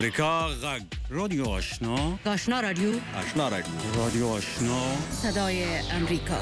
امریکا غږ رادیو آشنا رادیو رادیو آشنا صدای امریکا.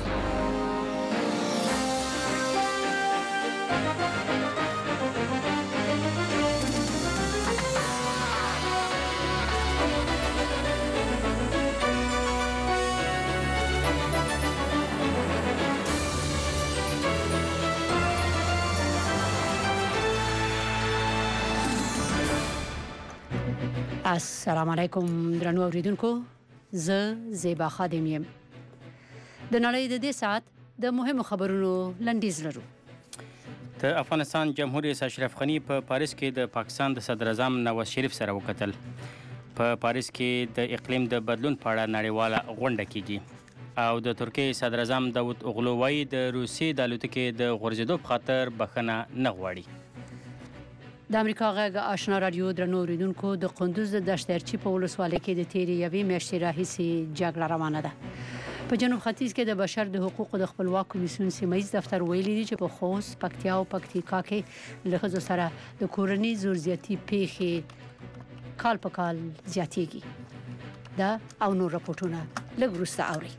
السلام علیکم درنو اوریدونکو، زه زیبا خادم یم. د نړۍ د دې ساعت د مهمو خبرونو لنډیز لرو. د افغانستان جمهور رئیس اشرف غني په پاریس کې د پاکستان د صدر اعظم نواز شریف سره وکتل. په پاریس کې د اقلیم د بدلون په اړه نړیواله غونډه کیږي او د ترکیې صدر اعظم داود اوغلو وايي د روسیې د الوتکې د غورځېدو په خاطر بخښنه نه غواړي. د امریکا غږ آشنا رادیو درنو اوریدونکو، د قندوز د دشترچی په ولسوالۍ کې د تیرې یوې میاشتې راهیسې جګړه روانه ده. په جنوب ختیځ کې د بشر د حقوقو د خپلواک کمیسیون سیمه‌ییز دفتر ویلي دی چې په خوست، پکتیا او پکتیکا کې له ښځو سره د کورنۍ زورزیاتي پیښې کال په کال زیاتېږي. دا او نور راپورټونه لږ وروسته اورئ.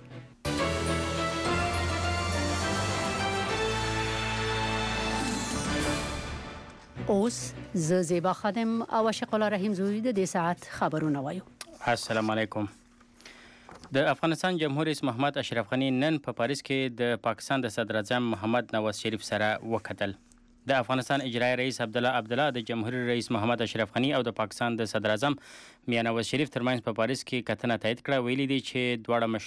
اوس زه زیبا خادم او عاشق الله رحیم زوی د دې ساعت خبرونه وایو. السلام علیکم. د افغانستان جمهور رئیس محمد اشرف غني نن په پاریس کې د پاکستان د صدر اعظم محمد نواز شریف سره وکتل. د افغانستان اجرایی رئیس عبدالله د جمهوریت رئیس محمد اشرف غني او د پاکستان د صدر اعظم میاں نواز شریف ترمنځ په پاریس کې کتنه تایید کړه. ویلي دي چې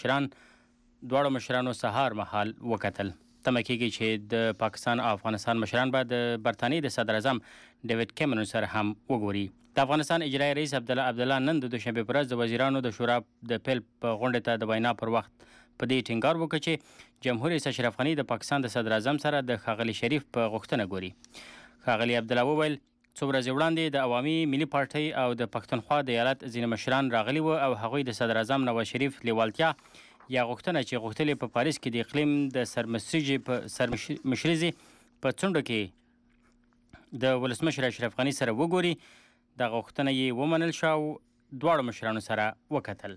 دواړه مشرانو سهار مهال وکتل. تمه کېږي چې د پاکستان او افغانستان مشران به د برتانیې د صدر اعظم ډیوډ کیمرون سره هم وګوري. د افغانستان اجرایی رئیس عبدالله نن د دوشنبه پر ورځ د وزیرانو د شورا د پیل په غونډه ته د وینا پر وخت په دې ټینګار وکړ چې جمهور رئیس اشرف غني د پاکستان د صدر اعظم سره د ښاغلي شریف په غوښتنه ګوري. ښاغلي عبدالله وویل څو ورځې وړاندې د عوامي ملي پارټۍ او د پښتونخوا د ایالت ځینې مشران راغلي وو او هغوی د صدر اعظم نواز شریف لیوالتیا یا غوښتنه چې غوښتلې په پاریس کې د اقلیم د سرمشریزي په څنډو کې د ولسمشر اشرف غني سره وګوري. د غوښتنه یې ومنل شو او دواړو مشرانو سره وکتل.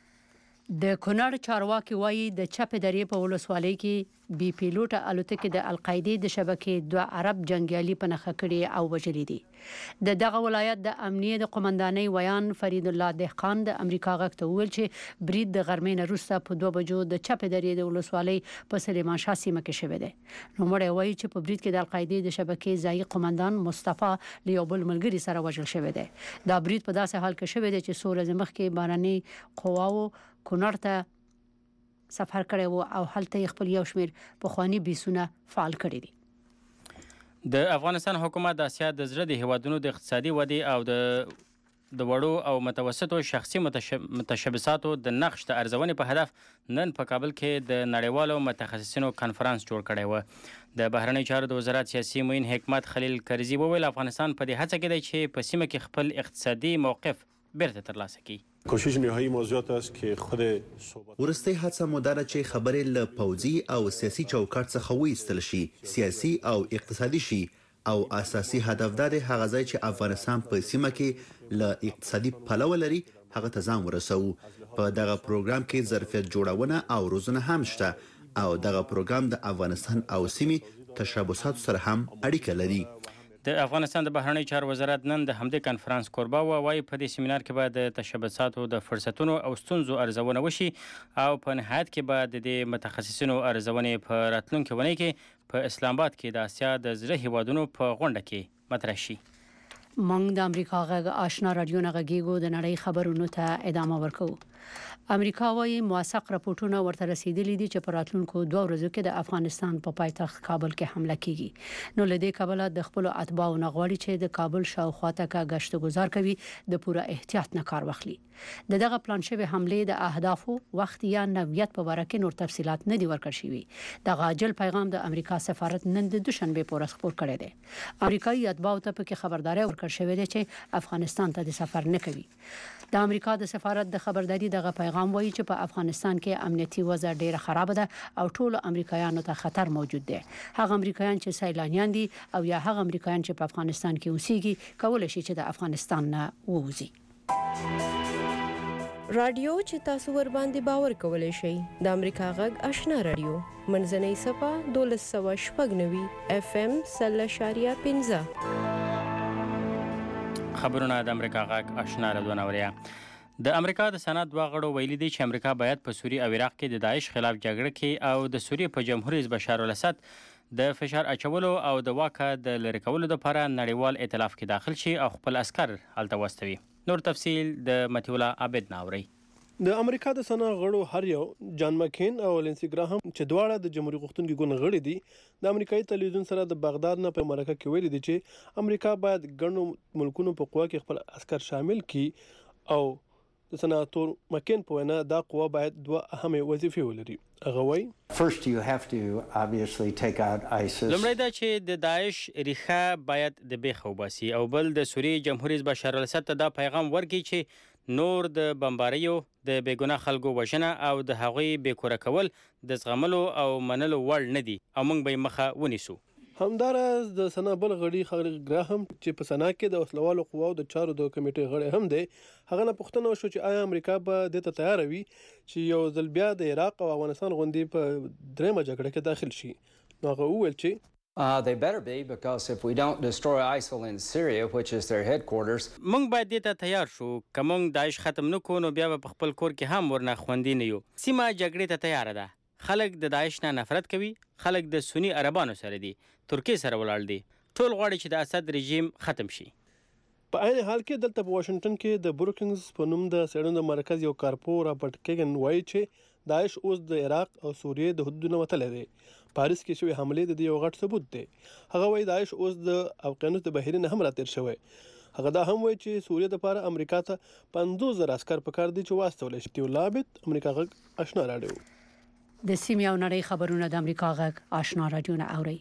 د کونړ چارواکي وایي د چپې درې په ولسوالۍ کې بي پیلوټه الوتکې د القاعدې د شبکې 2 عرب جنگیالي په نښه کړي او وژلي دي. د دغه ولایت د امنیه د قومندانۍ ویان فرید الله دهقان د امریکا غږ ته وویل چې برید د غرمې نه وروسته په 2 بجو د چپې درې د ولسوالۍ په سلیمان شاه سیمه کې شوی دی. نوموړی وایي چې په برید کې د القاعدې د شبکې ځایي قومندان مصطفی له یو بل ملګري سره وژل شوی دی. دا برید په داسې حال کې شوی دی چې څو ورځې مخکې باراني قواو کونړ ته سفر کړی وو او هلته خپل یو شمېر پخواني بیسونه فعال کړي دي. د افغانستان حکومت د اسیا د زړه د هیوادونو د اقتصادي ودې او د وړو او متوسطو شخصي متشبثاتو د نقش د ارزونې په هدف نن په کابل کې د نړیوالو متخصصینو کنفرانس جوړ کړی و. د بهرنیو چارو د وزارت سیاسي معین حکمت خلیل کرزي وویل افغانستان په دې هڅه کې دی چې په سیمه کې خپل اقتصادي موقف بیرته ترلاسه کړي. کوشش نهایی موضوعات است که خود ورسته هڅه مداره چې خبرې له پوځي او سیاسي چوکاټ څخه وایستل شي، سیاسي او اقتصادي شي او اساسي هدف دا دی هغه ځای چې افغانستان په سیمه کې له اقتصادي پلوه لري هغه ته ځان ورسوو. په دغه پروګرام کې ظرفیت جوړونه او روزنه هم شته او دغه پروګرام د افغانستان او سیمې تشابهات سره هم اړیکه لري. د افغانستان د بهرنیو چارو وزارت نن د همدې کنفرانس کوربه و. وايي په دې سیمینار کې به د تشبثاتو د فرصتونو او ستونزو ارزونه وشي او په نهایت کې به د دې متخصصینو ارزونې په راتلونکي اونۍ کې په اسلام آباد کې د اسیا د زړه هیوادونو په غونډه کې مطرح شي. موږ د امریکا غږ آشنا رادیو نه غږیږو. د نړۍ خبرونو ته ادامه ورکوو. امریکا وايي موثق راپورټونه ورته رسیدلي دي چې په راتلونکو 2 ورځو کې د افغانستان په پایتخت کابل کې حمله کیږي. نو له دې کبله د خپل اتباعو نه غواړي چې د کابل شاوخوا ته گشت گذار کوي د پوره احتیاط نه کار واخلي. دغه پلان شوی حمله د اهدافو، وخت یا نوعیت په اړه کې نور تفصيلات نه دي ورکړل شوي. د غاجل پیغام د امریکا سفارت نن د دوشنبه په ورځ خبر کړی دی. امریکایي اتباعو ته په خبرداري ورکړل شوې ده چې افغانستان ته د سفر نه کوي. د امریکا د سفارت د خبرداري دغه پیغام وایي چې په افغانستان کې امنیتي وضع ډیره خراب ده او ټول امریکایانو ته خطر موجود دی. هغه امریکایان چې سیلانیان دي او یا هغه امریکایان چې په افغانستان کې اوسېږي کولای شي چې د افغانستان نه ووځي. رادیو چې تاسو ور باندې باور کولای شئ د امریکا غږ آشنا رادیو منځنۍ صفه 1290 FM 0.15 خبرونه د امریکا غږ آشنا رادیو نوریا. د امریکا د سنات دوه غړو ویلي دي چې امریکا باید په سوریه او عراق کې د داعش خلاف جګړه کې او د سوریه په جمهور رئیس بشار الاسد د فشار اچولو او د واکه د لری کولو لپاره نړیوال ائتلاف کې داخل شي او خپل عسكر هلته واستوي. نور تفصیل د متیولا عابد ناوري. د امریکا د سنا غړو هر یو جان مکین او لینسی ګراهم چې دواړه د جمهوریت غوښتونکو ګوند غړي دي د امریکایي تلویزیون سره د بغداد نه په مرکه کې ویلي دي چې امریکا باید ګڼو ملکونو په قوا کې خپل عسكر شامل کړي او د سناتور مکین په وینا دا قوا باید دوه اهمه وظیفې ولري. هغه وایي First you have to obviously take out ISIS. لومړی دا چې د داعش ریښه باید د بیخ وباسي او بل د سوریې جمهور رئیس بشار الاسد ته دا پیغام ورکړي چې نور د بمباریو د بیګناه خلکو وژنه او د هغوی بیکوره کول د زغملو او منلو وړ نه دي او موږ به مخه ونیسو. همداراز د سنا بل غړي خلک ګراهم چې په سنا کې د وسلوالو قواو د چارو د کمیټې غړي هم دی هغه نه پوښتنه وشو چې آیا امریکا به د ته تیار وي چې یو ځل بیا د عراق او افغانستان غوندې په درېمه جګړه کې داخل شي. نو هغه وویل چې They better be because if we don't destroy ISIL in Syria, which is their headquarters. موږ باید دې ته تیار شو. که موږ داعش ختم نه کړو نو بیا به په خپل کور کې هم ورنه خوندي نه یو. سیمه جګړې ته تیار ده. خلک د داعش نه نفرت کوي. خلک د سنی عربانو سره دي. ترکیه سره ولاړ دي. ټول غواړي چې د اسد رژیم ختم شي. په عین حال کې دلته په واشنگټن کې د بروکینز په نوم د څېړنو مرکز یو کارپو رابرټ کیګن وایي چې داعش اوس د عراق او سوریې د حدودونو وتلی دی. پاریس کې شوې حملې د دې یو غټ ثبوت دی. هغه وایي داعش اوس د اوقیانوس د بحرین نه هم راتېر شوی. هغه دا هم وایي چې سوریې دپاره امریکا ته 50,000 عسکر پکار دي چې واستولی شي. متیولا عابد امریکا غږ آشنا راډیو. د سیمې او نړۍ خبرونه د امریکا غږ آشنا راډیو نه اوري.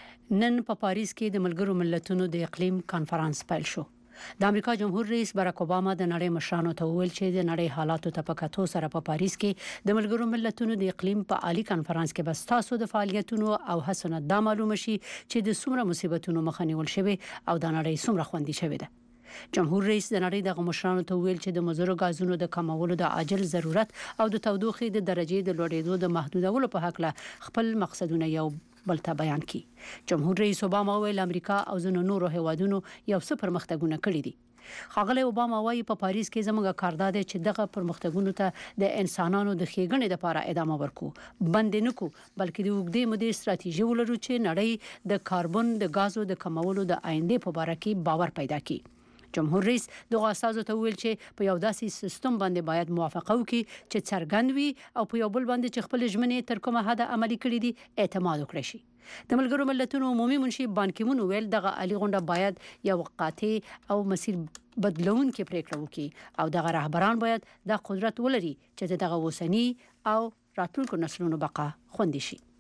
نن په پاریس کې د ملګرو ملتونو د اقلیم کانفرنس پیل شو. د امریکا جمهور رئیس باراک اوباما د نړۍ مشرانو ته وویل چې د نړۍ حالاتو ته په کتو سره په پاریس کې د ملګرو ملتونو د اقلیم په عالی کانفرنس کې بس تاسو د فعالیتونو او هڅو دا معلومه شي چې د څومره مصیبتونو مخه نیول شوی او د نړۍ څومره خوندي شوی ده. جمهور رئیس د نړۍ د مشرانو ته ویل چې د مضرو غازونو د کمولو د عاجل ضرورت او د تودوخې د درجې د لوړېدو د محدودولو په حق له خپل مقصدونه یو بل ته بیان کړي. جمهور رئیس اوباما ویل امریکا او ځینو نورو هیوادونو یو څه پرمختګونه کړي دي. ښاغلی اوباما وایي په پاریس کې زموږ کار دا دی چې دغه پرمختګونو ته د انسانانو د ښېګڼې لپاره ادامه ورکړو، بندې نه کړو، بلکې د اوږدې مودې ستراتیژي ولرو چې نړۍ د کاربن د غازو د کمولو د آینده په اړه کې باور پیدا کړي. جمهور رئیس دغه اساسو ته ویل چې په یو داسې سیستم باندې باید موافقه وکړي چې څرګند وي او په یو بل باندې چې خپل ژمنې تر کومه حد عملي کړي دي اعتماد وکړي شي. د ملګرو ملتونو عمومي منشي بان کی مون ویل دغه عالی غونډه باید یو قاطع او مسیر بدلونکې پریکړه وکړي او دغه رهبران باید د قدرت ولري چې دغه وسنی او راتلونکو نسلونو بقا خوندي شي.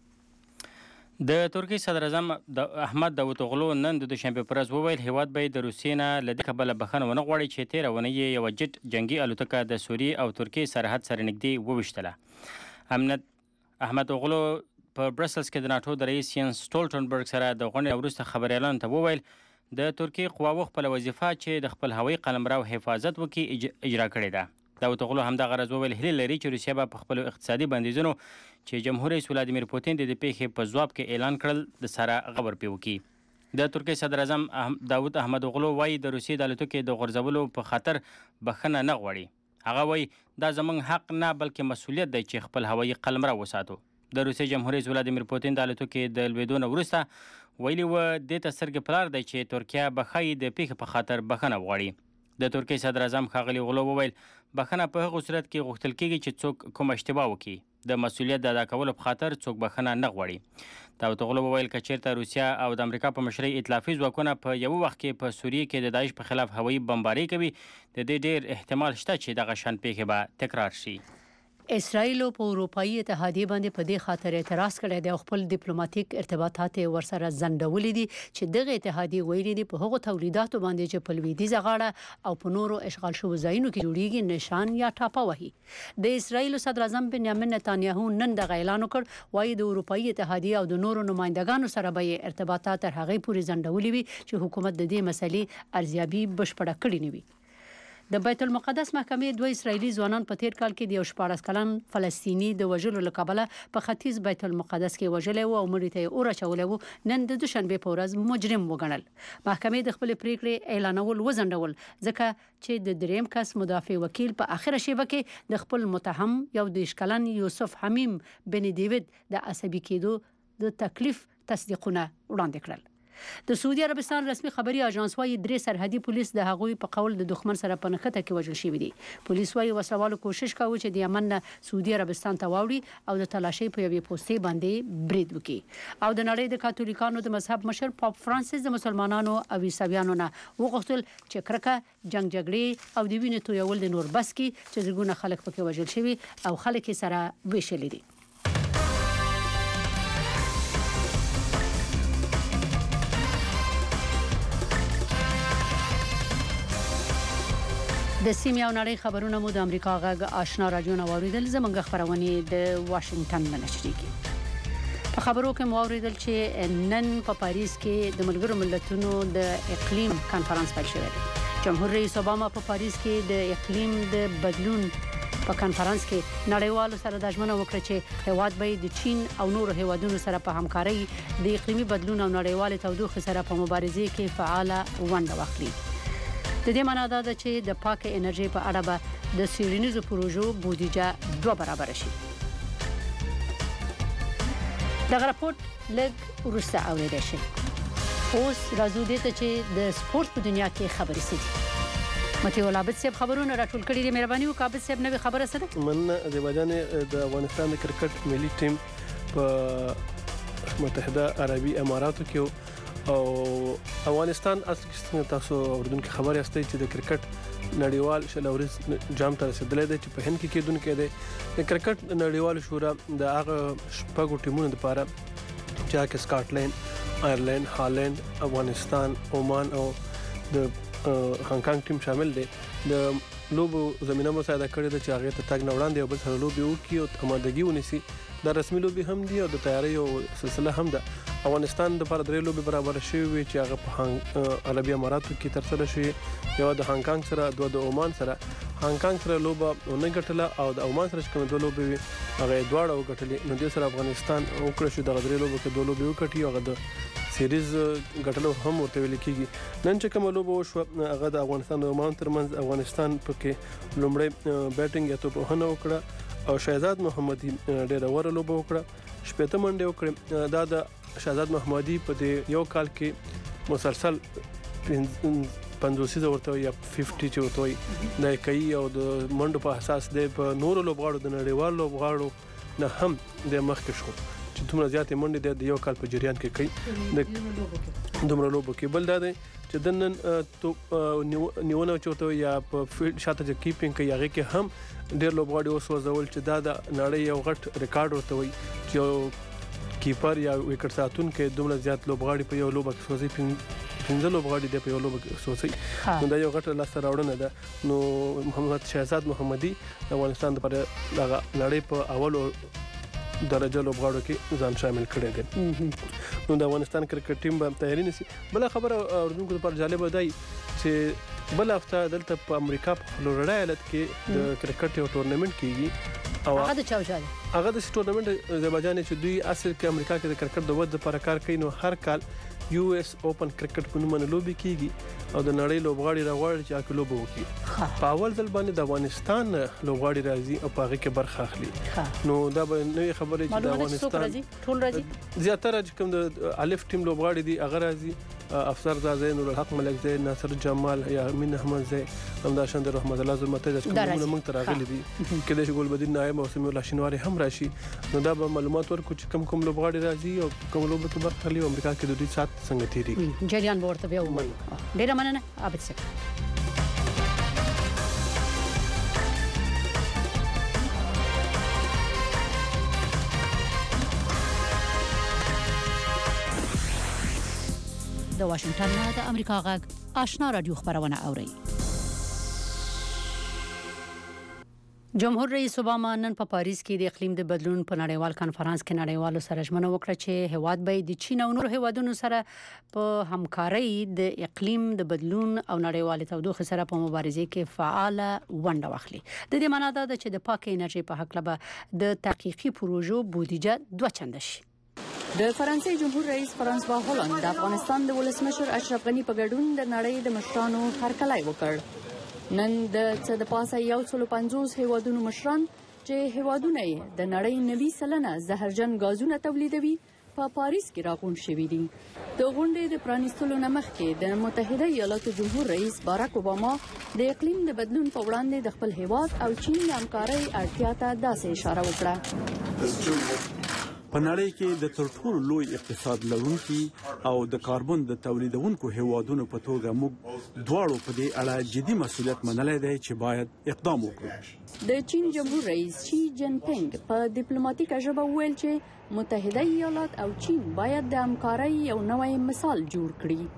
د ترکیې صدر اعظم احمد داوطوغلو نن د دوشنبه پر ورځ وویل هیواد به د روسیې نه له دې کبله بخښنه ونه غواړي چې تېره اونۍ یې یوه جټ جنګي الوتکه د سوریې او ترکیې سرحد سره نږدې وویشتله. احمد اوغلو په برسلز کې د ناټو د رئیس ینس سټولټنبرګ سره د غونډې وروسته خبریالانو ته وویل د ترکیې قواوو خپله وظیفه چې د خپل هوایي قلمرو حفاظت وکړي اجرا کړې ده. داوطوغلو همدغه ورځ وویل هیله لري چې روسیه به په خپلو اقتصادي بندیزونو چې جمهور رئیس ولادیمیر پوتین د دې پیښې په ځواب کې اعلان کړل د سره غور پرې وکړي. د ترکیې صدر اعظم داود احمد اوغلو وایي د روسیې د الوتکې د غورځولو په خاطر بخښنه نه غواړي. هغه وایي دا زموږ حق نه بلکې مسؤلیت دی چې خپل هوایي قلمرو وساتو. د روسیې جمهور رئیس ولادیمیر پوتین د الوتکې د لوېدو نه وروسته ویلي و دې ته سترګې په لار دی چې ترکیه به ښایي د پیښې په خاطر بخښنه وغواړي. د ترکیې صدر اعظم ښاغلي اوغلو وویل بخښنه په هغه صورت کې غوښتل کېږي چې څوک کوم اشتباه وکړي. د مسؤلیت د ادا کولو په خاطر څوک بخښنه نه غواړي. داوطوغلو وویل که چېرته روسیه او د امریکا په مشرۍ ائتلافي ځواکونه په یوه وخت کې په سوریې کې د داعش په خلاف هوایي بمبارۍ کوي د دې ډېر احتمال شته چې دغه شان پیښې به تکرار شي. اسرائیل په اروپאי اتحادیه باندې په دې خاطر اعتراض کړی دی او خپل ډیپلوماټیک ارتباطات ورسره ځنډولې دي چې دغه اتحادیه ویلي دي په هغو تولیداتو باندې چې په لویدیځه غاړه او په نورو اشغال شوو ځایونو کې جوړیږي نشان یا ټاپه وهي. د اسرائیل صدر اعظم بنیامین نتانیاهو نن د اعلان وکړ وایي د اروپאי اتحادیه او د نورو نمائندګانو سره به ارتباطات تر هغه پورې ځنډولې وي چې حکومت د دې مسلې ارزیابي بشپړه کړې نه وي. د بیت المقدس محکمې دوه اسرایلی ځوانان په تیر کال کې د 14 کلن فلسطینی د وژلو لقبله په ختیځ بیت المقدس کې وژل او مړی ته اور اچول وو. نن د دوشنبه په ورځ مجرم وګڼل. محکمې د خپل پریکړې اعلانول وزندول ځکه چې د دریم کس مدافع وکیل په اخره شیبه کې د خپل متهم یو د کلن یوسف حمیم بن دیوید د عصبي کېدو د تکلیف تصدیقونه وړاندې کړل. د سعودي عربستان رسمي خبري اژانس وايي 3 سرحدي پولیس د هغوی په قول د دښمن سره په نښته کې وژل شوی دي. پولیس وايي وسلوالو کوشش کاوه چې د یمن نه سعودي عربستان ته واوړي او د تلاشي په یوې پوستې باندې برید وکړي. او د نړۍ د کاتولیکانو د مذهب مشر پاپ فرانسیس د مسلمانانو او عیسویانو نه وغوښتل چې کرکه جنگجګړې او د وینې تویول د نور بس کې چې زرګونه خلک پکې وژل شوي او خلک سره ویشل دي. د سیمې او نړۍ خبرونه مو د امریکا غږ آشنا رادیو نه واوریدل. زموږ خبرونه د واشنگټن نه نشریږي. په خبرو کې مو اوریدل چې نن په پاریس کې د ملګرو ملتونو د اقلیم کانفرنس پیل شوی دی. جمهور رئیس اوباما په پاریس کې د اقلیم د بدلون په کانفرنس کې نړیوالو سره د ژمنه وکړه چې هیواد به د چین او نورو هیوادونو سره په همکارۍ د اقلیمي بدلون او نړیوال تودوخې سره په مبارزه کې فعاله ونډه واخلي. د دې معنی دا ده چې د پاکه انرژي په اړه به د سیرینیزو پروژو بودیجه 2 برابر شي. دا راپورټ لږ ورسته اوریدل شي. اوس راځو دې ته چې د سپورت په دنیا کې خبرې سي. متي ولابت صاحب خبرونه راټول کړي دي. مهرباني وکړئ صاحب نوې خبره سره من اذربایجان د افغانستان د کرکټ ملي ټیم په متحده عربي اماراتو کې او افغانستان اصل تاسو اوردونکو خبر یاستئ چې د کرکټ نړیوال شلوريز جام ته رسیدلې ده چې په هند کې کېدونکو ده د کرکټ نړیوال شورا د هغه شپږو ټیمونو لپاره چې سکاټلند، آیرلند، هالند، افغانستان، عمان او د هانګ ټیم شامل دي د لوبو زمينه مساعده کړې ده چې هغه ته تګ نه وړاندې او بل سره لوبي وکړي او آمادګي ونیسي. د رسمي لوبي هم دي او د تیاری او سلسله هم ده. افغانستان د لپاره درې لوبي برابر شوي چې هغه په عربي اماراتو کې ترسره شوې. یو د هانګ سره، دوه د عمان سره. هانګ سره لوبه نه ګټله او د عمان سره کوم دوه لوبي هغه دواړه وګټلې. نو د سره افغانستان وکړ شو د درې لوبو کې دوه لوبي وکړي او هغه د سیریز ګټلو هم ورته ویل کېږي. نن چې کوم لوبه وشو هغه د افغانستان او عمان ترمنځ افغانستان پکې لومړی بیټینګ یا توپونه وکړه او شهزاد محمدي ډېر وره لوبه وکړه. شپږ منډه وکړه. دا د شهزاد محمدي په دې یو کال کې مسلسل 50 ورته یا 50 چې ورته د کوي او د منډو په اساس د نورو لوبغاړو د نړیوال لوبغاړو نه هم د مخکې شو چې دومره زیاتې منډې د یو کال په جریان کې کوي د دومره لوبو کې. بل دا دی چې د نن نیونه چوته یا په فیلډ شاته چې کیپینګ کوي هغه کې هم ډېر لوبغاړي اوس وځول چې دا د نړۍ یو غټ ریکارډ ورته وي چې کیپر یا وکټ ساتون کې دومره زیات لوبغاړي په یو لوبه کې سوځي. 15 لوبغاړي د په یو لوبه کې سوځي. نو دا یو غټ لاس راوړنه ده. نو محمد شهزاد محمدي د افغانستان لپاره د نړۍ په اولو درجه لوبغاړو کې ځان شامل کړی دی. نو د افغانستان کرکټ ټیم به تیاری نیسي. بل خبره اوردونکو لپاره جالب دی چې بل هفته دلته په امریکا په فلوریډا ایالت کې د کرکټ یو ټورنمنت کیږي او هغه د چاوشاله هغه د ټورنمنت اذربایجان چې دوی اصل کې امریکا کې د کرکټ د ود لپاره کار کوي. نو هر کال یو اس اوپن کرکټ په نوم لوبي کیږي او د نړۍ لوبغاړي راغواړي چې هغه لوبه وکړي. په اول ځل باندې د افغانستان لوبغاړي راځي او په هغه کې برخه اخلي. نو دا به نوې خبره چې د افغانستان ټول راځي. زیاتره چې کوم د الف ټیم لوبغاړي دي هغه راځي. افسر زاده نور الحق ملک زید، ناصر جمال، یا امین احمد زید، همداشان د رحمت الله زلمته د کومونه موږ تراغلي دي کله چې ګلبدین نائب او سمیع الله شینواری هم راشي. نو دا به معلومات ورکو چې کوم لوبغاړي راځي او کوم لوبه کې برخه اخلي. امریکا کې د دې سات څنګه تیری جریان ورته بیا ومن. ډیر مننه عابد صاحب. د واشنگټن نه د امریکا غږ آشنا رادیو خبرونه اوري. جمهور رئیس اوباما نن په پاریس کې د اقلیم د بدلون په نړیوال کانفرنس کې نړیوالو سره ژمنه وکړه چې هیواد به د چین او نورو هیوادونو سره په همکارۍ د اقلیم د بدلون او نړیوال تودوخې سره په مبارزه کې فعاله ونډه واخلي. د دې معنی دا ده چې د پاک انرژي په حق لبه د تحقیقي پروژو بودیجه 2 چنده شي. د فرانسې جمهور رئیس فرانسوا هولند د افغانستان د ولسمشر اشرف غنی په ګډون د نړۍ د مشرانو هرکلی وکړ. نن د څه د پاسه 150 هیوادونو مشران چې هیوادونه د نړۍ 90% زهرجن غازونه تولیدوي په پاریس کې راغون شوي دي. د غونډې د پرانیستلو نه مخکې د متحده ایالاتو جمهور رئیس باراک اوباما د اقلیم د بدلون په وړاندې د خپل هیواد او چین د همکارۍ اړتیا ته داسې اشاره وکړه. په نړۍ کې د تر ټولو لوی اقتصاد لرونکي او د کاربن د تولیدونکو هیوادونو په توګه موږ دواړو په دې اړه جدي مسؤلیت منلای دی چې باید اقدام وکړو. د چین جمهور رئیس شي جین پینګ په ډیپلوماټیکه ژبه وویل چې متحده ایالات او چین باید د همکارۍ یو نوی مثال جوړ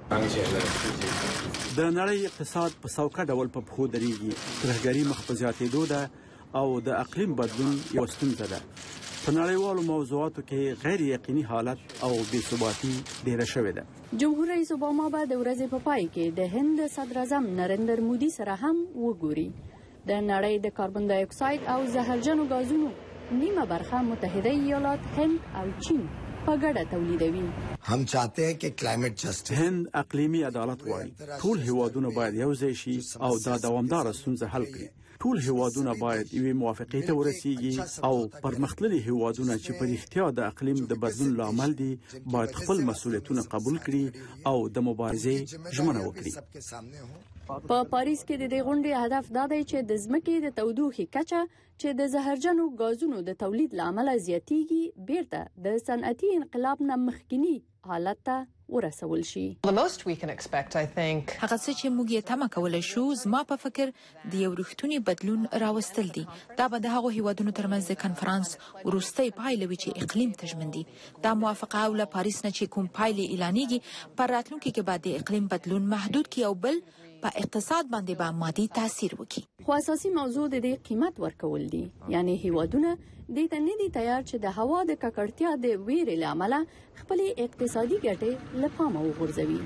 کړي. د نړۍ اقتصاد په سوکه ډول په پخو درېږي. ترهګري مخ په زیاتېدو ده او د اقلیم بدلون یو ستونزه ده. په نړیوالو موضوعاتو کې غیر یقیني حالت او بې ثباتي ډیره شوې ده. جمهور رئیس اوباما به د ورځې په پای کې د هند صدر اعظم نریندر مودي سره هم وګوري. د نړۍ د کاربن ډای اکساید او زهرجنو غازونو نیمه برخه متحده ایالات، هند او چین په ګډه تولیدوي. هم چاہتے ہیں کہ کلایمټ جسټس هند اقلیمی عدالت غواړي. ټول هیوادونه باید یو ځای شي او دا دوامدار ستونزه حل کړي. ټول هیوادونه باید یوې موافقې ته ورسیږي او پرمختللي هیوادونه چې په رښتیا د اقلیم د بدلون لامل دي باید خپل مسؤلیتونه قبول کړي او د مبارزې ژمنه وکړي. په پاریس کې د دې غونډې هدف دا دی چې د ځمکې د تودوخې کچه چې د زهرجنو غازونو د تولید لامل زیاتیږي بیرته د صنعتي انقلاب نه مخکینی حالت ته ورسول شي. هغه څه چې موږ یې تمه کولای شو زما په فکر د یو رښتونی بدلون راوستل دي. دا به د هغو هیوادونو ترمنځ د کنفرانس وروستۍ پایله وي چې اقلیم ته ژمن دي. دا موافقه او له پاریس نه چې کوم پایلې اعلانېږي پر راتلونکي کې به د اقلیم بدلون محدود کړي او بل په اقتصاد باندې به مادي تاثیر وکړي. خو اساسي موضوع د دې قیمت ورکول دي. یعنی هیوادونه د دې نه دي تیار چې د هوا د ککړتیا د ویرې لامل خپل اقتصادي ګټې له پامه وغورځوي.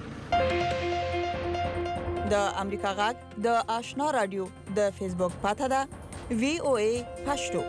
د امریکا غږ د آشنا رادیو د فیسبوک پاته ده VOA پښتو.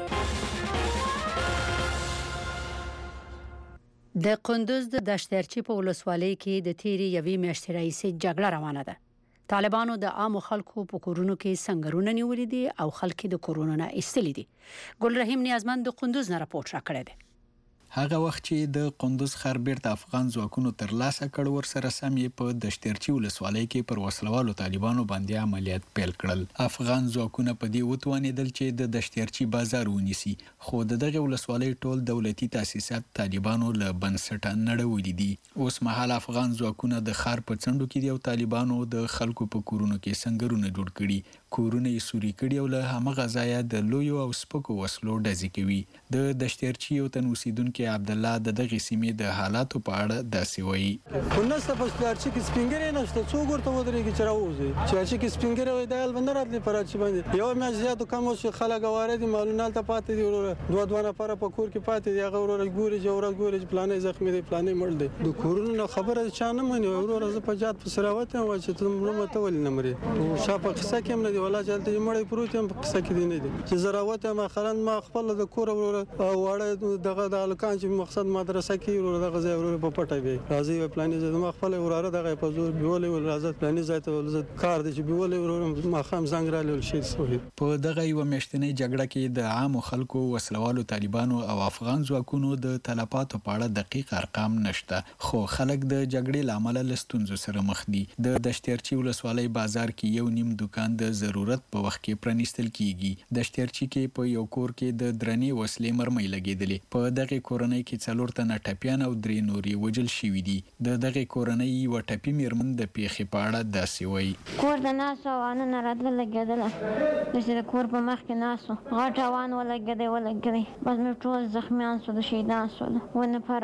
د کندوز د دشترچی په ولسوالۍ کې د تیری یوې میاشتې راهیسې جګړه روانه ده. طالبانو د عامو خلکو په کورونو کې سنگرونه نیولې دي او خلک د کورونو نه ایستلي دي. ګل رحیم نیازمند د کندوز نه راپورټ راکړی دی. هغه وخت چې د کندوز ښار بیرته افغان ځواکونو ترلاسه کړ ورسره سم یې په دشترچی ولسوالۍ کې پر وسلوالو طالبانو باندې عملیات پیل کړل. افغان ځواکونه په دې وتوانېدل چې د دشترچی بازار ونیسي، خو دغه ولسوالۍ ټول دولتي تاسیسات طالبانو له بنسټه نړولې دي. اوس مهال افغان ځواکونه د ښار په څنډو کې دي او طالبانو د خلکو په کورونو کې سنگرونه جوړ کړي. کورونه یې سوري کړي او له همغه ځایه د لویو او سپکو وسلو ډزې کوي. د دشترچی یو تن اوسیدونکي عبد الله د دغه سیمې د حالاتو په اړه داسې وایي. ونسته په دشترچی کې سپینګری نشته، څوک ورته ودرېږي چې راوځي. دشترچی کې سپینګری وای د البند راتلی پراچی باندې یو میاشت زیاتو کم اوس خلک واره دي مالونه ته پاتې دي. وروره دوه نفر په کور کې پاتې دي. هغه وروره ګوري چې ورځ ګوري چې پلانې زخمی دي، پلانې مړ دي. د کورونو خبره چا نه مني. وروره زه په جات په سراوت هم چې ته مړه ته ولې نه مري. شاپ قصه کې هم نه دی ولا چلته مړ پروت هم قصه کې دی نه دی. چې زراوت ما خلن ما خپل د کور وروره واړه دغه د الکان چې مقصد مدرسه کې وروره دغه ځای وروره په پټه وي راځي پلانې زه ما خپل وروره دغه په زور بیولې ول راځي پلانې ځای ته ول کار دي چې بیولې وروره ما خام زنګ را لول شي. په دغه یو میاشتنۍ جګړه کې د عامو خلکو وسلوالو طالبانو او افغان ځواکونو د تلفاتو په اړه دقیق ارقام نشته، خو خلک د جګړې لامل له ستونزو سره مخ دي. د دشترچی ولسوالۍ بازار کې یو نیم دکان د ضرورت په وخت کې پرانیستل کیږي. دشترچی کې په یو کور کې د درنې وسلې مرمۍ لګېدلې. په دغه کورنۍ کې 4 تنه ټپیان او 3 نور وژل شوي دي. د دغه کورنۍ یو ټپي میرمن د پیښې په اړه داسې وایي. کور د ناسو وانه نه راتله لګېدله، چې د کور په مخ کې ناسو غټ وان ولګېدی بس مې ټول زخمیان سو د شهیدان سول. 2 نفره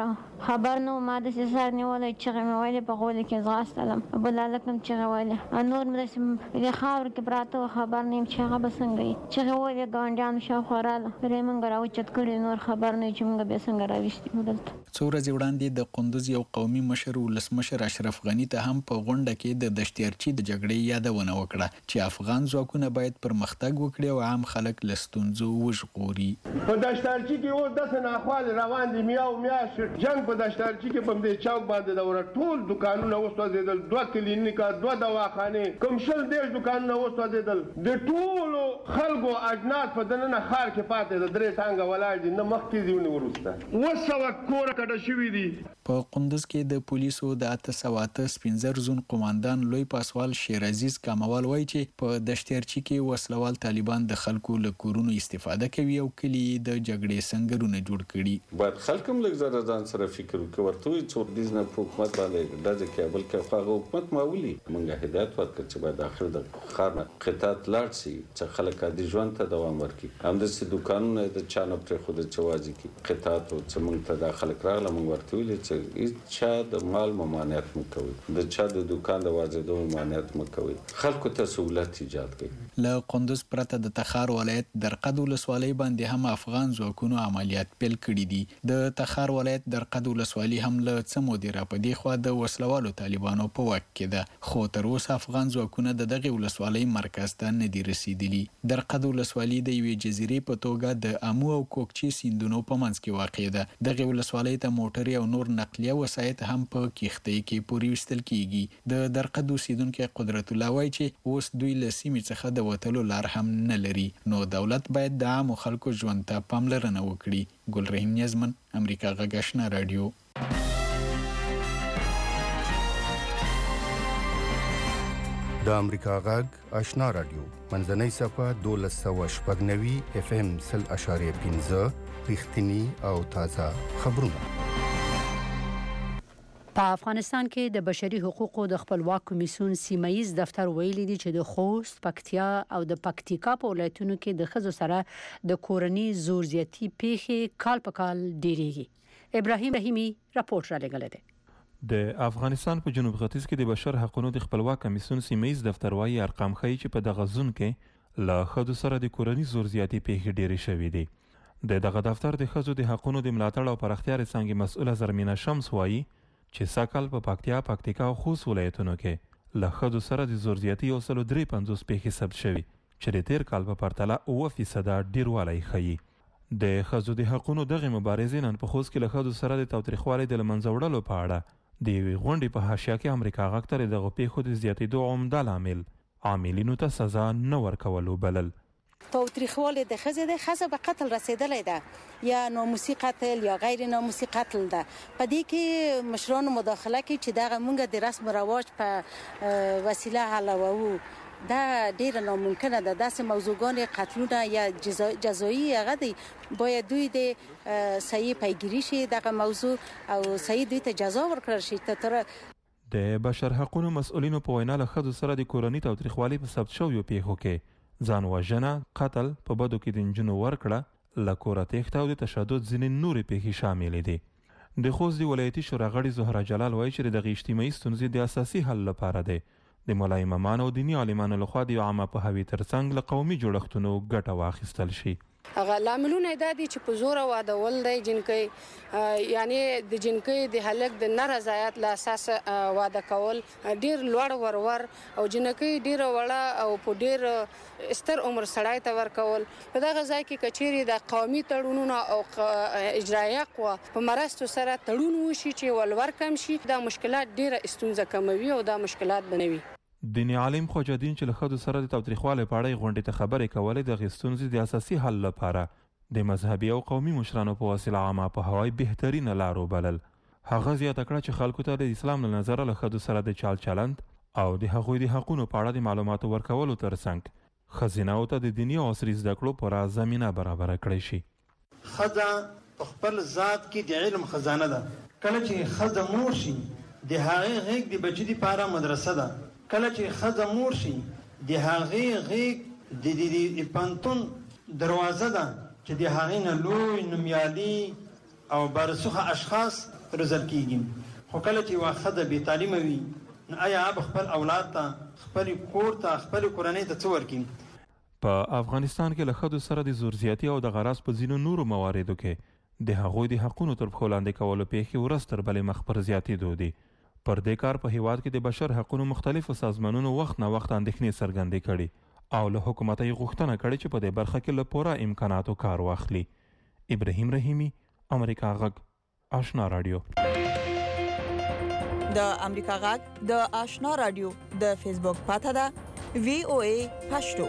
خبر نو ما د سر نیولې چې مې وایي په غول کې ځاستلم بل لکم چې وایي نور مې د خاور کې پراته خبر نیم چې هغه بسنګي چې وایي ګاونډیان شو خوراله پرې مونږ راو چت کړی نور خبر نه چې مونږ به څنګه راوښتي دلته څو ورځې وړاندې د قندوز یو قومي مشر ولسمشر اشرف غنی ته هم په غونډه کې د دشتیارچی د جګړې یادونه وکړه چې افغان ځواکونه باید پرمختګ وکړي او عام خلک له ستونزو وژغوري. په دشتیارچی کې اوس داسې ناخوالې روان دي میاو میاشت جنګ په دشتیارچی کې په دې چوک باندې د ټول دکانونه وسوځېدل 2 کلینیکا 2 دواخانې کوم 20 دکانونه وسوځېدل د ټولو خلکو اجناس په دننه ښار کې پاتې د 3 څنګه ولاړ دي نه مخکې دي نه وروسته وسوه کور کډه شوي دي. په قندوز کې د پولیسو د 815 زون قوماندان لوی پاسوال شیر عزیز کاموال وایي چې په دشتیارچی کې وسلوال طالبان د خلکو له کورونو استفاده کوي او کلی د جګړې سنگرونه جوړ کړي. باید خلک هم لږ زره ځان سره فکر وکړي ورته څو دیزنه په حکومت باندې د کابل کې خو حکومت معمولی موږ هدایت ورکړ چې باید اخر د خارنه قطعات لاړ شي چې خلک د ژوند ته دوام ورکړي هم د دکانونو د چانه پر خود چوازي کې قطعات او چې موږ ته د خلک راغله موږ ورته ویل چې چې د مال ممانعت مکوي د چا د دکان د واجدو ممانعت مکوي خلکو ته سہولت ایجاد کړي. له قندوز پرته د تخار ولایت درقد ولسوالۍ باندې هم افغان ځواکونو عملیات پیل کړي دي. د تخار ولایت درقد ولسوالۍ هم له څه مودې راپدې خوا د وسلوالو طالبانو په واک کې ده خو تر اوسه افغان ځواکونه د دغه ولسوالۍ مرکز ته نه دي رسیدلي. درقد ولسوالۍ د یوې جزیرې په توګه د امو او کوکچې سیندونو په منځ کې واقع ده. دغه ولسوالۍ ته موټرې او نور نقلیه وسایط هم په کښتۍ کې پورې وستل کیږي. د درقد اوسیدونکو قدرت الله وایي چې اوس دوی له سیمې څخه د وتلو لار هم نه لري نو دولت باید د عامو خلکو ژوند ته پاملرنه وکړي. ګلرحیم نیازمن امریکا غږ آشنا رادیو. د امریکا غږ آشنا رادیو منځنۍ صفحه 1290 FM 0.5 رښتینی او تازه خبرونه. په افغانستان کې د بشري حقوقو د خپلواک کمیسیون سیمایي دفتر ویلي دی چې د خوست، پکتیا او د پکتیکا په ولایتونو کې د ښځو سره د کورني زور زیاتی پیښې کال په کال ډیریږي. ابراهیم رحیمی راپورټ را لګل دی. د افغانستان په جنوب ختیځ کې د بشر حقوقو د خپلواک کمیسیون سیمایي دفتر وايي ارقام ښیي چې په دغه ځون کې له ښځو سره د کورني زور زیاتی پیښې ډیرې شوې دي. د دغه دفتر د ښځو د حقوقو د ملاتړ او پراختیا څنګه مسؤله زرمینه شمس وايي چې ساکل په پکتیا، پکتیکا او خوست ولایتونو کې له ښځو سره د زور زیاتی او 350 پیښې ثبت شوي چې د تیر کال په پرتله 9% ډیروالی ښیي. د ښځو د حقوقو دغه مبارزې نن په خوست کې له ښځو سره د تاوتریخوالي د منځه وړلو په اړه د غونډې په حاشیه کې امریکا غږ ته دغه پیښو د زیاتېدو عمده لامل عاملینو ته سزا نه ورکولو بلل. تاوتریخوالی د ښځې به قتل رسیدلی ده یا ناموسي قتل یا غیر ناموسي قتل ده. په دې کې مشرانو مداخله کوي چې دغه مونږ د رسم و رواج په وسیله حلوو. دا ډیره ناممکنه ده. داسې موضوعګان قتلونه یا جزایی هغه دی باید دوی د صحیح پیگیری شي دغه موضوع او صحیح دوی ته جزا ورکړل شي. تر د بشر حقوقو مسؤلینو په وینا له ښځو سره د کورني تاوتریخوالي په ثبت شویو پیښو کې ځان وژنه، قتل، په بدو کې د نجونو ورکړه، له کوره تېښته او د تشدد ځینې نورې پیښې شاملې دي. د خوست د ولایتي شورا غړي زهره جلال وایي چې دغه اجتماعي ستونزې د اساسي حل لپاره دی د مولا امامانو او دیني عالمانو لخوا د عامه پوهاوي ترڅنګ له قومي جوړښتونو ګټه واخیستل شي. هغه لاملونه دا دي چې په زور وادول دی جنکۍ یعنی د جنکۍ د هلک د نه رضایت له اساس واده کول ډیر لوړ ورور او جنکۍ ډیر وړه او په ډیر استر عمر سړی ته ورکول. په دغه ځای کې کچېری د قومي تړونونو او اجرایه قوه په مرستو سره تړون وشي چې ولور کم شي دا مشکلات ډیره استونزه کموي او دا مشکلات بنوي. دیني عالم خواجه دین چې له ښځو سره د تاوتریخوالي په اړه غونډې ته خبرې کولې د ستونزې د اساسي حل لپاره د مذهبي او قومي مشرانو په وسیله عامه پوهاوی بهترینه لار وبلل. هغه زیاته کړه چې خلکو ته د اسلام له نظره له ښځو سره د چال چلند او د هغوی د حقوقو په اړه د معلوماتو ورکولو ترڅنګ ښځیناو ته د دیني او عصري زده کړو پوره زمینه برابره کړی شي. ښځه په خپل ذات کې د علم خزانه ده. کله چې ښځه مور شي د هغې غېږ د بچي دپاره مدرسه ده. کله چې ښځه مور شي د هغې غېږ د پانتون دروازه ده چې د هغې نه لوی نومیالي او برسوخه اشخاص روزل کیږي خو کله چې یوه ښځه بې تعلیمه وي نو آیا هغه خپل اولاد ته خپل کور ته خپل کورنۍ ته څه ورکړي؟ په افغانستان کې له ښځو سره د زور زیاتي او د غراس په ځینو نورو مواردو کې د هغوی د حقونو تر پښو لاندې کولو پیښې ورځ تر بلې مخ پر زیاتېدو دي. پر دې کار په هیواد کې د بشر حقونو مختلفو سازمانونو وخت نه وخت اندېښنې څرګندې کړي او له حکومته یې غوښتنه کړې چې په دې برخه کې له پوره امکاناتو کار واخلي. ابراهیم رحیمي، امریکا غږ، آشنا رادیو. د امریکا غږ د آشنا رادیو د فیسبوک پاته ده VOA پښتو.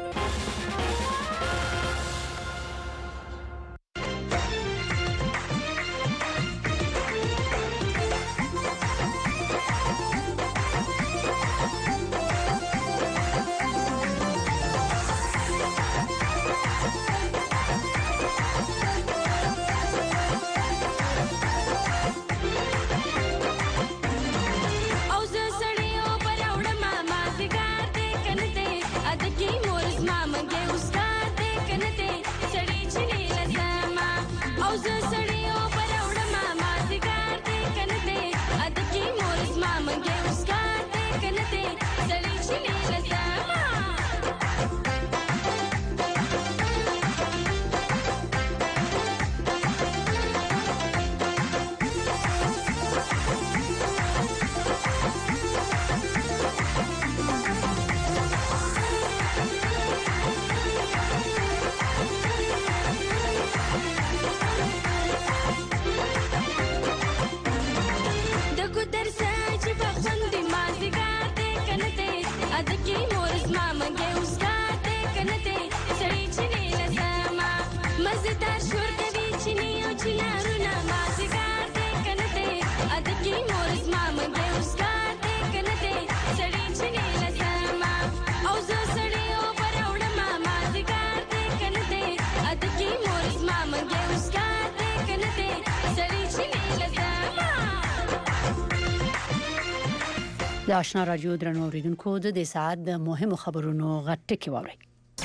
د آشنا رادیو درنو اوریدونکو د دې ساعت د مهمو خبرونو غټکی واورئ.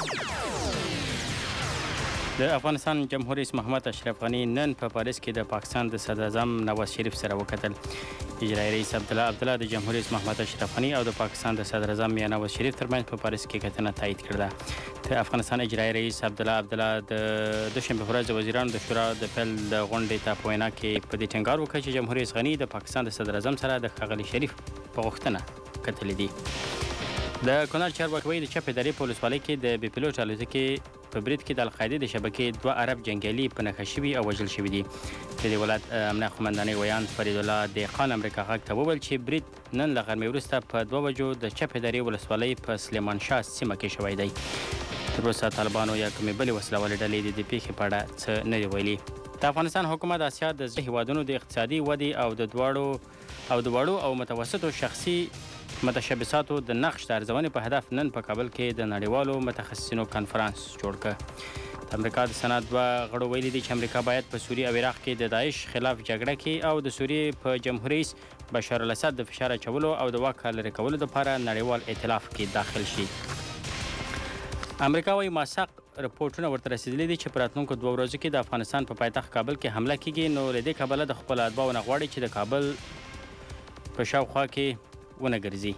د افغانستان جمهور رئیس محمد اشرف غنی نن په پاریس کې د پاکستان د صدر اعظم نواز شریف سره وکتل. اجرایي رئیس عبدالله د جمهور رئیس محمد اشرف غنی او د پاکستان د صدر اعظم یا نواز شریف ترمنځ په پاریس کې کتنه تایید کړه. د افغانستان اجرایي رئیس عبدالله د دوشنبه ورځ د وزیرانو د شورا د پیل د غونډې ته په وینا کې په دې ټینګار وکړ چې جمهور رئیس غنی د پاکستان د صدر اعظم سره د ښاغلي شریف په غوښتنه کتلې دي. د کونړ چارواکي د چپې درې په ولسوالۍ کې د بي پیلوټ الوتکې په برید کې د القاعدې د شبکې 2 عرب جنګیالي په نښه شوي او وژل شوي دي. د دې ولایت امنیه قومندانۍ ویان فرید الله دهقان امریکا غږ ته وویل چې برید نن له غرمې وروسته په 2 بجو د چپې درې ولسوالۍ په سلیمان شاه سیمه کې شوی دی. تر اوسه طالبانو یا کومې بلې وسلوالې ډلې د دې پیښې په اړه څه نه دي ویلي. د افغانستان حکومت د اسیا د هیوادونو د اقتصادي ودې او د وړو او متوسطو شخصي متشبثاتو د نقش د ارزونې په هدف نن په کابل کې د نړیوالو متخصصینو کانفرنس جوړ کړ. د امریکا د سنات 2 غړو ویلي دي چې امریکا باید په سوریه او عراق کې د داعش خلاف جګړه کې او د سوریې په جمهور رئیس بشار الاسد د فشار اچولو او د واک لرې کولو لپاره نړیوال ائتلاف کې داخل شي. امریکا وايي ماسق رپورټونه ورته رسیدلي دي چې په راتلونکو 2 ورځو کې د افغانستان په پایتخت کابل کې حمله کیږي. نو له دې کبله د خپل اتباعو نه غواړي چې د کابل په شاوخوا کې ونه ګرځي.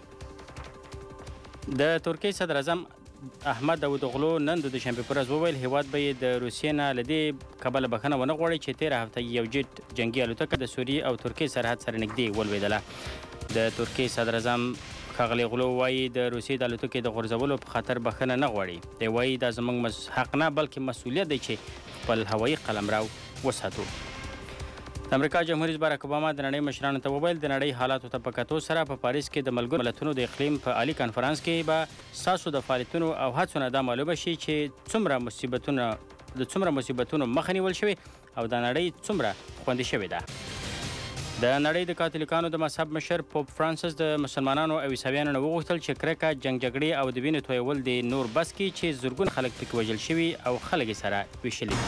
د ترکیې صدر اعظم احمد داوودغلو نن د دوشنبه پر ورځ وویل هیواد به د روسیې نه له دې کبله بخښنه ونه غواړي چې 13 هفته یو جیټ جنګي الوتکه د سوریې او ترکیې سرحد سره نږدې ولوېدله. د ترکیې صدر اعظم ښاغلی غلو وایي د روسیې د الوتکې د غورځولو په خاطر بخښنه نه غواړي. دی وایي دا زموږ حق نه بلکې مسؤلیت دی چې خپل هوایي قلمرو وساتو. د امریکا جمهور رئیس باراک اوباما د نړۍ مشرانو ته وویل د نړۍ حالاتو ته په کتو سره په پاریس کې د ملګرو ملتونو د اقلیم په عالي کنفرانس کې به ستاسو د فعالیتونو او هڅو نه دا معلومه شي چې څومره مصیبتونو مخه نیول شوې او د نړۍ څومره خوندي شوې ده. د نړۍ د کاتولیکانو د مذهب مشر پوپ فرانسس د مسلمانانو او عیسویانو نه وغوښتل چې کرکه جګړې او د وینې تویول د نور بس کړي چې زرګونه خلک پکې وژل شوي او خلک یې سره ویشلي.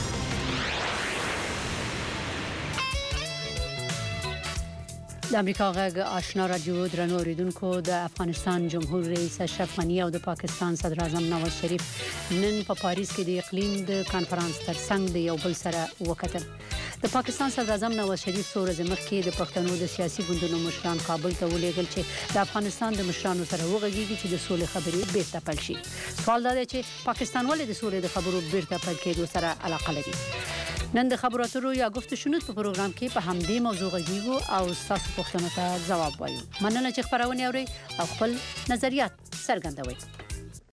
د امریکا غږ آشنا رادیو درنو اوریدونکو د افغانستان جمهور رئیس اشرف غنی او د پاکستان صدر اعظم نواز شریف نن په پاریس کې د اقلیم د کانفرنس ترڅنګ د یو بل سره وکتل. د پاکستان صدر اعظم نواز شریف څو ورځې مخکې د پښتنو د سیاسي ګوندونو مشران کابل ته ولېږل چې د افغانستان د مشرانو سره وغږیږي چې د سولې خبرې بیرته پیل شي. سوال دا دی چې پاکستان ولې د سولې د خبرو بیرته پیل کېدو سره علاقه لري؟ نن د خبرو اترو یا گفتشنود په پروګرام کې په همدې موضوع غږیږو او تاسو پوښتنو ته ځواب وایو. مننه چې خبرونه اورئ او خپل نظریات څرګندوئ.